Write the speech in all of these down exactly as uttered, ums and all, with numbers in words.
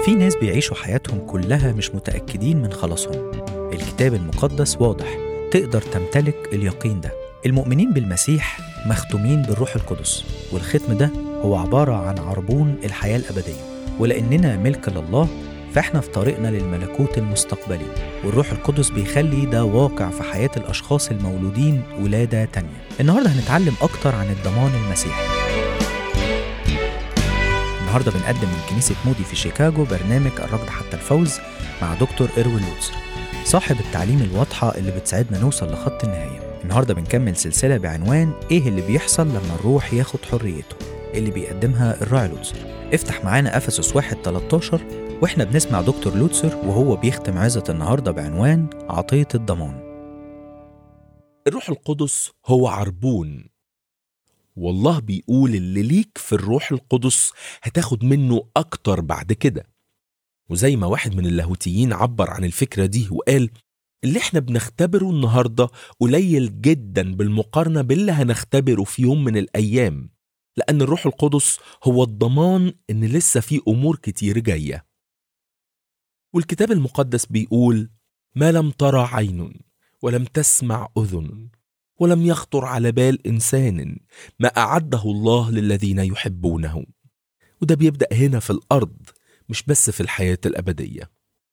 في ناس بيعيشوا حياتهم كلها مش متأكدين من خلاصهم. الكتاب المقدس واضح، تقدر تمتلك اليقين ده. المؤمنين بالمسيح مختومين بالروح القدس، والختم ده هو عبارة عن عربون الحياة الأبدية. ولأننا ملك لله فإحنا في طريقنا للملكوت المستقبلي، والروح القدس بيخلي ده واقع في حياة الأشخاص المولودين ولادة تانية. النهاردة هنتعلم أكتر عن الضمان المسيحي. النهاردة بنقدم من كنيسة مودي في شيكاغو برنامج الركض حتى الفوز مع دكتور إروين لوتسر، صاحب التعليم الواضحة اللي بتساعدنا نوصل لخط النهاية. النهاردة بنكمل سلسلة بعنوان إيه اللي بيحصل لما الروح ياخد حريته، اللي بيقدمها الراعي لوتسر. افتح معانا أفسس واحد تلتاشر وإحنا بنسمع دكتور لوتسر وهو بيختم عظة النهاردة بعنوان عطية الضمان. الروح القدس هو عربون، والله بيقول اللي ليك في الروح القدس هتاخد منه أكتر بعد كده. وزي ما واحد من اللاهوتيين عبر عن الفكرة دي وقال اللي احنا بنختبره النهاردة قليل جدا بالمقارنة باللي هنختبره في يوم من الأيام، لأن الروح القدس هو الضمان إن لسه في أمور كتير جاية. والكتاب المقدس بيقول ما لم ترى عين ولم تسمع أذن ولم يخطر على بال إنسان ما أعده الله للذين يحبونه. وده بيبدأ هنا في الأرض، مش بس في الحياة الأبدية.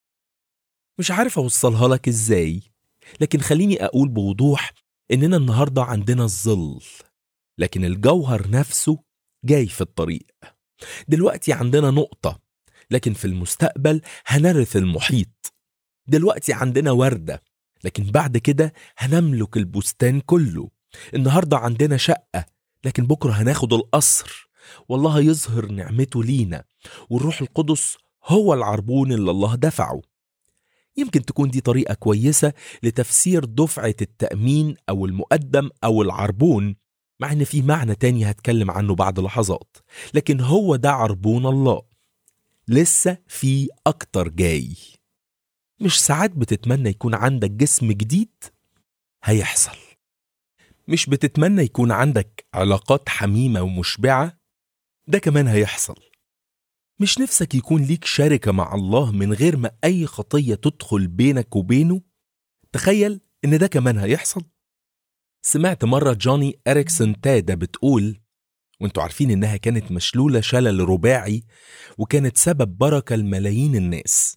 مش عارف أوصلها لك إزاي، لكن خليني أقول بوضوح إننا النهاردة عندنا الظل، لكن الجوهر نفسه جاي في الطريق. دلوقتي عندنا نقطة، لكن في المستقبل هنرث المحيط. دلوقتي عندنا وردة، لكن بعد كده هنملك البستان كله. النهاردة عندنا شقة، لكن بكرة هناخد القصر. والله يظهر نعمته لينا، والروح القدس هو العربون اللي الله دفعه. يمكن تكون دي طريقة كويسة لتفسير دفعة التأمين أو المقدم أو العربون، مع إن في معنى تاني هتكلم عنه بعد لحظات، لكن هو ده عربون الله. لسه في أكتر جاي. مش ساعات بتتمنى يكون عندك جسم جديد؟ هيحصل. مش بتتمنى يكون عندك علاقات حميمة ومشبعة؟ ده كمان هيحصل. مش نفسك يكون ليك شركة مع الله من غير ما أي خطية تدخل بينك وبينه؟ تخيل إن ده كمان هيحصل. سمعت مرة جوني إريكسون تادا بتقول، وانتوا عارفين إنها كانت مشلولة شلل رباعي وكانت سبب بركة لملايين الناس.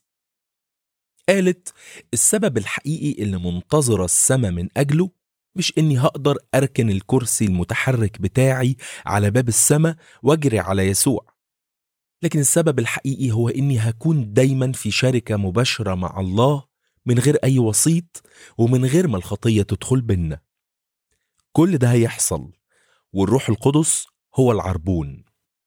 قالت السبب الحقيقي اللي منتظرة السما من أجله مش إني هقدر أركن الكرسي المتحرك بتاعي على باب السما واجري على يسوع، لكن السبب الحقيقي هو إني هكون دايما في شركة مباشرة مع الله من غير أي وسيط ومن غير ما الخطية تدخل بينا. كل ده هيحصل، والروح القدس هو العربون.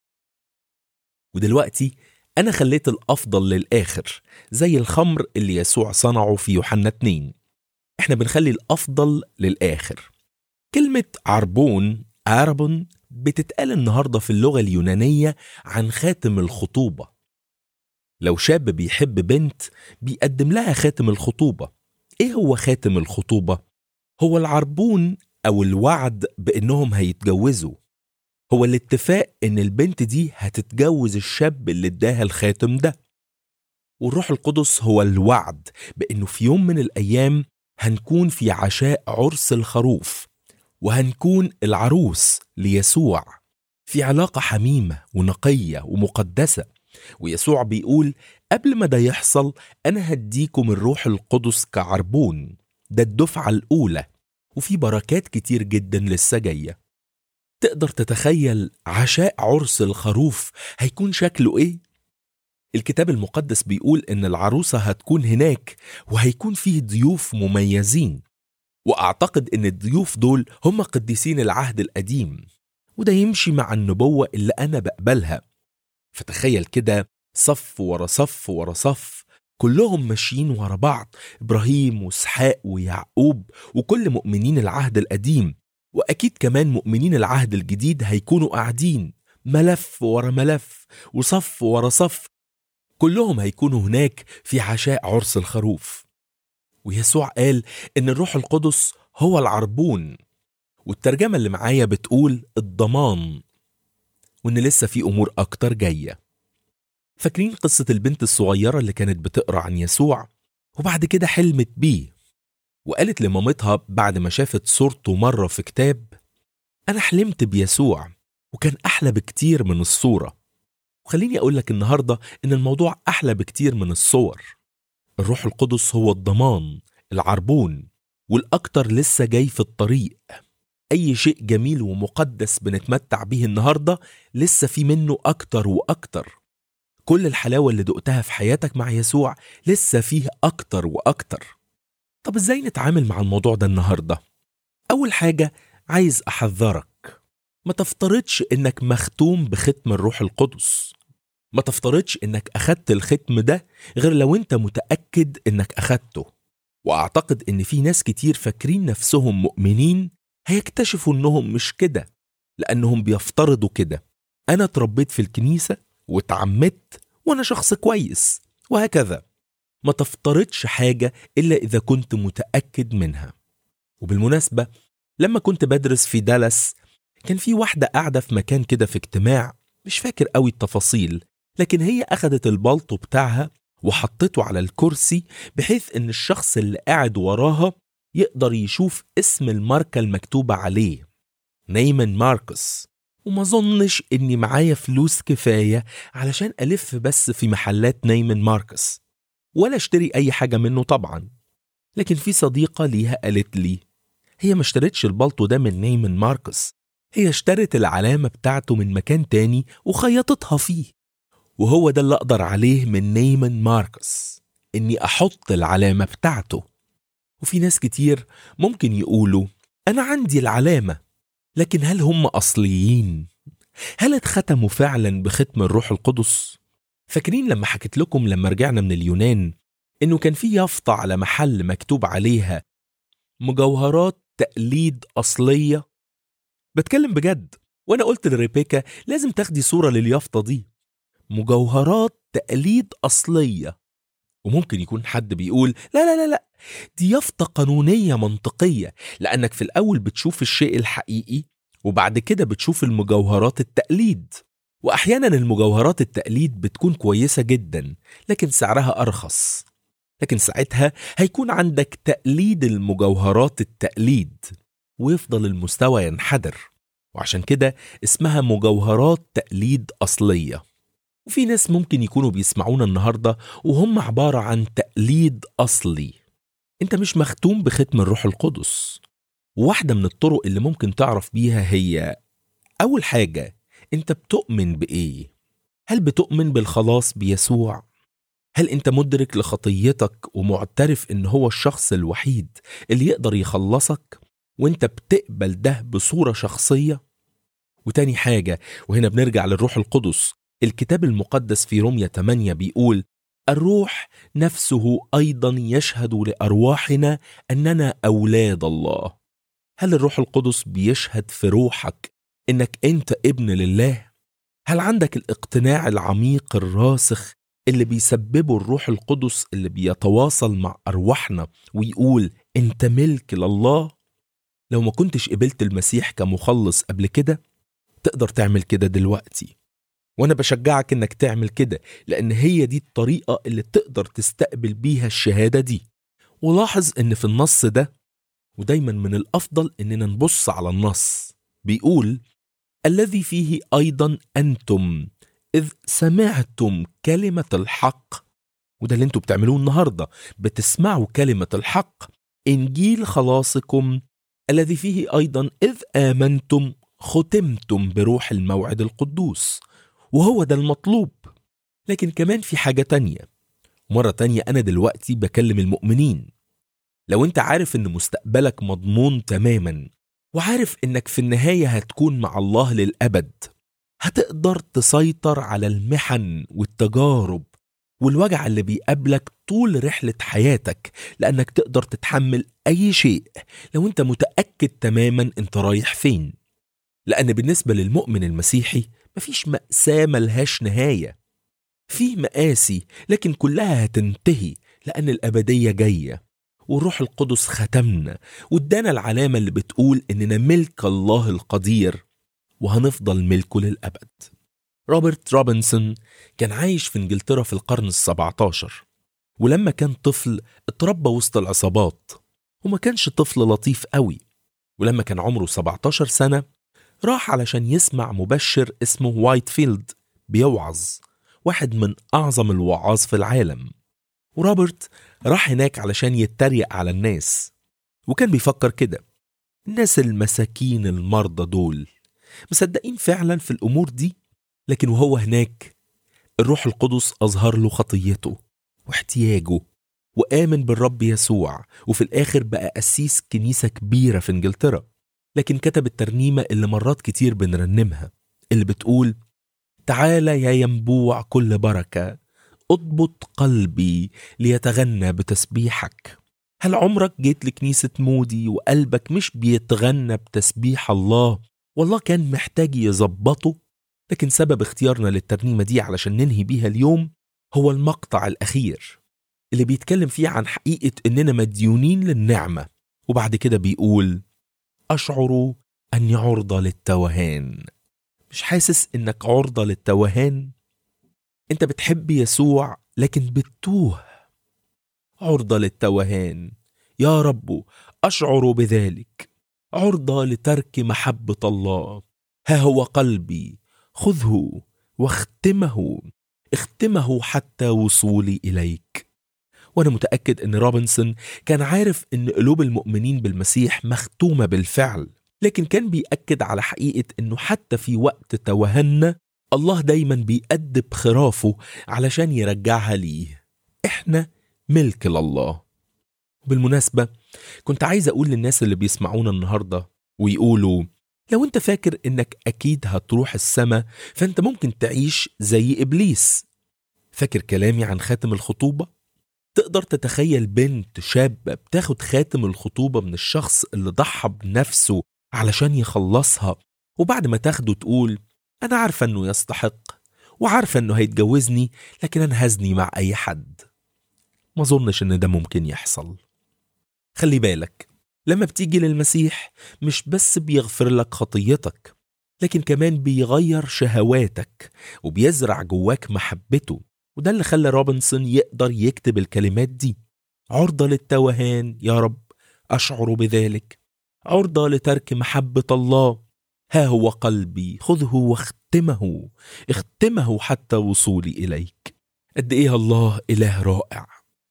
ودلوقتي أنا خليت الأفضل للآخر، زي الخمر اللي يسوع صنعه في يوحنا اتنين. إحنا بنخلي الأفضل للآخر. كلمة عربون عربون بتتقال النهاردة في اللغة اليونانية عن خاتم الخطوبة. لو شاب بيحب بنت بيقدم لها خاتم الخطوبة. إيه هو خاتم الخطوبة؟ هو العربون أو الوعد بأنهم هيتجوزوا. هو الاتفاق إن البنت دي هتتجوز الشاب اللي اداها الخاتم ده. والروح القدس هو الوعد بأنه في يوم من الأيام هنكون في عشاء عرس الخروف، وهنكون العروس ليسوع في علاقة حميمة ونقية ومقدسة. ويسوع بيقول قبل ما ده يحصل أنا هديكم الروح القدس كعربون. ده الدفعة الأولى، وفي بركات كتير جدا لسه جاية. تقدر تتخيل عشاء عرس الخروف هيكون شكله إيه؟ الكتاب المقدس بيقول إن العروسة هتكون هناك وهيكون فيه ضيوف مميزين، وأعتقد إن الضيوف دول هم قديسين العهد القديم، وده يمشي مع النبوة اللي أنا بقبلها. فتخيل كده صف ورا صف ورا صف، كلهم ماشيين ورا بعض، إبراهيم وإسحاق ويعقوب وكل مؤمنين العهد القديم، وأكيد كمان مؤمنين العهد الجديد هيكونوا قاعدين ملف ورا ملف وصف ورا صف، كلهم هيكونوا هناك في عشاء عرس الخروف. ويسوع قال إن الروح القدس هو العربون، والترجمة اللي معايا بتقول الضمان، وإن لسه في أمور أكتر جاية. فاكرين قصة البنت الصغيرة اللي كانت بتقرأ عن يسوع وبعد كده حلمت بيه، وقالت لمامتها بعد ما شافت صورته مرة في كتاب: أنا حلمت بيسوع وكان أحلى بكتير من الصورة. وخليني أقول لك النهاردة إن الموضوع أحلى بكتير من الصور. الروح القدس هو الضمان، العربون، والأكتر لسه جاي في الطريق. أي شيء جميل ومقدس بنتمتع به النهاردة لسه في منه أكتر وأكتر. كل الحلاوة اللي دقتها في حياتك مع يسوع لسه فيه أكتر وأكتر. طب إزاي نتعامل مع الموضوع ده النهاردة؟ أول حاجة عايز أحذرك، ما تفترضش إنك مختوم بختم الروح القدس. ما تفترضش إنك أخدت الختم ده غير لو أنت متأكد إنك أخدته. وأعتقد إن في ناس كتير فاكرين نفسهم مؤمنين هيكتشفوا إنهم مش كده، لأنهم بيفترضوا كده: أنا اتربيت في الكنيسة واتعمدت وأنا شخص كويس، وهكذا. ما تفترضش حاجة إلا إذا كنت متأكد منها. وبالمناسبة، لما كنت بدرس في دالاس كان في واحدة قاعدة في مكان كده في اجتماع، مش فاكر قوي التفاصيل، لكن هي أخدت البلطو بتاعها وحطته على الكرسي بحيث إن الشخص اللي قاعد وراها يقدر يشوف اسم الماركة المكتوبة عليه: نيمان ماركس. وما ظنش إني معايا فلوس كفاية علشان ألف بس في محلات نيمان ماركس ولا اشتري أي حاجة منه طبعا. لكن في صديقة ليها قالت لي: هي ما اشترتش البلطو ده من نيمان ماركس، هي اشترت العلامة بتاعته من مكان تاني وخيطتها فيه، وهو ده اللي أقدر عليه من نيمان ماركس، إني أحط العلامة بتاعته. وفي ناس كتير ممكن يقولوا: أنا عندي العلامة، لكن هل هم أصليين؟ هل اتختموا فعلا بختم الروح القدس؟ فاكرين لما حكيت لكم لما رجعنا من اليونان إنه كان في يافطة على محل مكتوب عليها مجوهرات تقليد أصلية؟ بتكلم بجد، وأنا قلت لريبيكا لازم تاخدي صورة لليافطة دي، مجوهرات تقليد أصلية. وممكن يكون حد بيقول: لا لا لا لا، دي يافطة قانونية منطقية، لأنك في الأول بتشوف الشيء الحقيقي وبعد كده بتشوف المجوهرات التقليد. وأحيانا المجوهرات التقليد بتكون كويسة جدا لكن سعرها أرخص، لكن ساعتها هيكون عندك تقليد المجوهرات التقليد ويفضل المستوى ينحدر، وعشان كده اسمها مجوهرات تقليد أصلية. وفي ناس ممكن يكونوا بيسمعونا النهاردة وهم عبارة عن تقليد أصلي. انت مش مختوم بختم الروح القدس. واحدة من الطرق اللي ممكن تعرف بيها هي: أول حاجة، انت بتؤمن بإيه؟ هل بتؤمن بالخلاص بيسوع؟ هل انت مدرك لخطيتك ومعترف ان هو الشخص الوحيد اللي يقدر يخلصك وانت بتقبل ده بصورة شخصية؟ وتاني حاجة، وهنا بنرجع للروح القدس، الكتاب المقدس في رومية ثمانية بيقول: الروح نفسه أيضا يشهد لأرواحنا أننا أولاد الله. هل الروح القدس بيشهد في روحك إنك أنت ابن لله؟ هل عندك الاقتناع العميق الراسخ اللي بيسببه الروح القدس اللي بيتواصل مع أرواحنا ويقول أنت ملك لله؟ لو ما كنتش قبلت المسيح كمخلص قبل كده، تقدر تعمل كده دلوقتي، وأنا بشجعك إنك تعمل كده، لأن هي دي الطريقة اللي تقدر تستقبل بيها الشهادة دي. ولاحظ إن في النص ده، ودايما من الأفضل إننا نبص على النص، بيقول: الذي فيه أيضا أنتم إذ سمعتم كلمة الحق. وده اللي انتوا بتعملوه النهاردة، بتسمعوا كلمة الحق، إنجيل خلاصكم، الذي فيه أيضا إذ آمنتم ختمتم بروح الموعد القدوس. وهو ده المطلوب. لكن كمان في حاجة تانية. مرة تانية أنا دلوقتي بكلم المؤمنين. لو انت عارف ان مستقبلك مضمون تماما، وعارف انك في النهاية هتكون مع الله للأبد، هتقدر تسيطر على المحن والتجارب والوجع اللي بيقابلك طول رحلة حياتك، لأنك تقدر تتحمل أي شيء لو انت متأكد تماما انت رايح فين. لأن بالنسبة للمؤمن المسيحي مفيش مأساة ملهاش نهاية. في مآسي لكن كلها هتنتهي، لأن الأبدية جاية، والروح القدس ختمنا وادانا العلامة اللي بتقول إننا ملك الله القدير، وهنفضل ملكه للأبد. روبرت روبنسون كان عايش في إنجلترا في القرن السبعتاشر، ولما كان طفل اتربى وسط العصابات وما كانش طفل لطيف قوي. ولما كان عمره سبعتاشر سنة راح علشان يسمع مبشر اسمه وايتفيلد بيوعظ، واحد من أعظم الوعاظ في العالم. وروبرت راح هناك علشان يتريق على الناس، وكان بيفكر كده: الناس المساكين المرضى دول مصدقين فعلا في الأمور دي؟ لكن وهو هناك الروح القدس أظهر له خطيته واحتياجه، وآمن بالرب يسوع، وفي الآخر بقى أسيس كنيسة كبيرة في إنجلترا. لكن كتب الترنيمة اللي مرات كتير بنرنمها، اللي بتقول: تعالى يا ينبوع كل بركة، اضبط قلبي ليتغنى بتسبيحك. هل عمرك جيت لكنيسة مودي وقلبك مش بيتغنى بتسبيح الله، والله كان محتاج يظبطه؟ لكن سبب اختيارنا للترنيمة دي علشان ننهي بيها اليوم هو المقطع الأخير اللي بيتكلم فيه عن حقيقة إننا مديونين للنعمة، وبعد كده بيقول: أشعر أني عرضة للتوهان. مش حاسس إنك عرضة للتوهان؟ أنت بتحب يسوع لكن بتتوه. عرضة للتوهان، يا رب أشعر بذلك، عرضة لترك محبة الله. ها هو قلبي، خذه واختمه، اختمه حتى وصولي إليك. وأنا متأكد أن روبنسون كان عارف أن قلوب المؤمنين بالمسيح مختومة بالفعل، لكن كان بيأكد على حقيقة أنه حتى في وقت توهنا الله دايما بيأدب خرافه علشان يرجعها ليه. إحنا ملك لله. بالمناسبة كنت عايز أقول للناس اللي بيسمعونا النهاردة ويقولوا: لو أنت فاكر أنك أكيد هتروح السما فأنت ممكن تعيش زي إبليس. فاكر كلامي عن خاتم الخطوبة؟ تقدر تتخيل بنت شابة بتاخد خاتم الخطوبة من الشخص اللي ضحى بنفسه علشان يخلصها، وبعد ما تاخده تقول: أنا عارفة أنه يستحق وعارفة أنه هيتجوزني، لكن أنا هزني مع أي حد؟ ما ظنش أن ده ممكن يحصل. خلي بالك، لما بتيجي للمسيح مش بس بيغفر لك خطيتك، لكن كمان بيغير شهواتك وبيزرع جواك محبته. وده اللي خلى روبنسون يقدر يكتب الكلمات دي: عرضة للتوهان، يا رب أشعر بذلك، عرضة لترك محبة الله. ها هو قلبي، خذه واختمه، اختمه حتى وصولي إليك. قد إيه الله إله رائع.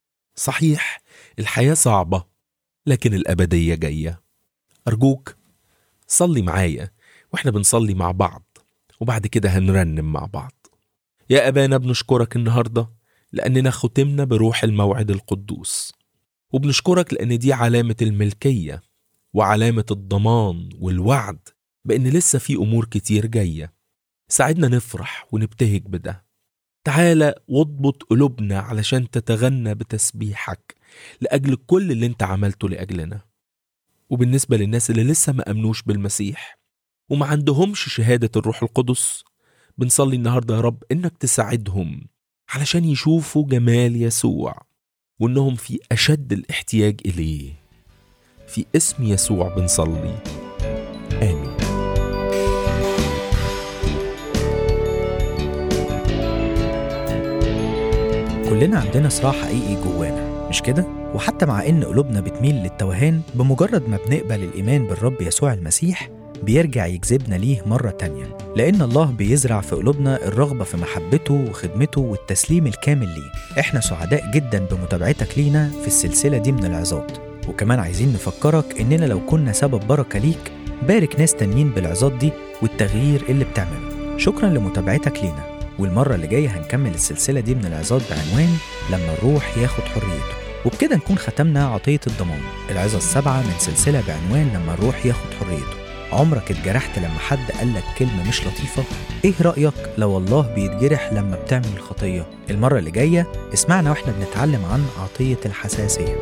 صحيح الحياة صعبة، لكن الأبدية جاية. أرجوك صلي معايا وإحنا بنصلي مع بعض، وبعد كده هنرنم مع بعض. يا أبانا، بنشكرك النهاردة لأننا ختمنا بروح الموعد القدوس، وبنشكرك لأن دي علامة الملكية وعلامة الضمان والوعد بأن لسه في أمور كتير جاية. ساعدنا نفرح ونبتهج بده. تعالى واضبط قلوبنا علشان تتغنى بتسبيحك لأجل كل اللي انت عملته لأجلنا. وبالنسبة للناس اللي لسه ما أمنوش بالمسيح وما عندهمش شهادة الروح القدس، بنصلي النهاردة يا رب إنك تساعدهم علشان يشوفوا جمال يسوع وإنهم في أشد الاحتياج إليه. في اسم يسوع بنصلي، آمين. كلنا عندنا صراع حقيقي جوانا، مش كده؟ وحتى مع إن قلوبنا بتميل للتوهان، بمجرد ما بنقبل الإيمان بالرب يسوع المسيح بيرجع يجذبنا ليه مرة تانية، لأن الله بيزرع في قلوبنا الرغبة في محبته وخدمته والتسليم الكامل ليه. إحنا سعداء جدا بمتابعتك لينا في السلسلة دي من العظات، وكمان عايزين نفكرك إننا لو كنا سبب بركة ليك، بارك ناس تانيين بالعظات دي والتغيير اللي بتعمله. شكرا لمتابعتك لينا، والمرة اللي جاية هنكمل السلسلة دي من العظات بعنوان لما الروح ياخد حريته، وبكده نكون ختمنا عطية الضمان، العظة السبعة من سلسلة بعنوان لما الروح ياخد حريته. عمرك اتجرحت لما حد قالك كلمة مش لطيفة؟ ايه رأيك لو الله بيتجرح لما بتعمل الخطية؟ المرة اللي جاية اسمعنا واحنا بنتعلم عن عطية الحساسية.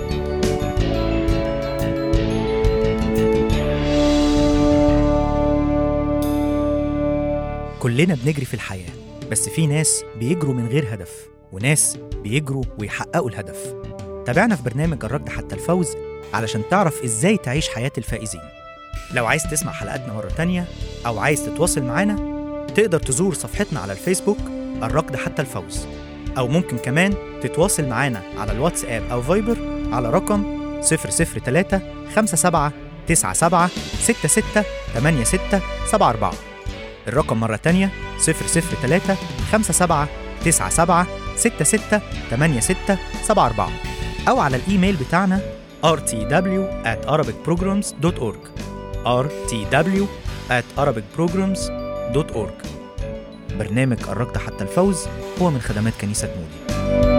كلنا بنجري في الحياة، بس في ناس بيجروا من غير هدف، وناس بيجروا ويحققوا الهدف. تابعنا في برنامج الركض حتى الفوز علشان تعرف ازاي تعيش حياة الفائزين. لو عايز تسمع حلقاتنا مرة تانية أو عايز تتواصل معانا، تقدر تزور صفحتنا على الفيسبوك الركض حتى الفوز، أو ممكن كمان تتواصل معانا على الواتساب أو فايبر على رقم صفر صفر تلاتة خمسة سبعة تسعة سبعة ستة ستة تمانية ستة سبعة أربعة. الرقم مرة تانية صفر صفر تلاتة خمسة سبعة تسعة سبعة ستة ستة تمانية ستة سبعة أربعة، أو على الإيميل بتاعنا آر تي دبليو آت أرابيك بروجرامز دوت أورج آر تي دبليو آت أرابيك بروجرامز دوت أورج. برنامج الركض حتى الفوز هو من خدمات كنيسة مودي.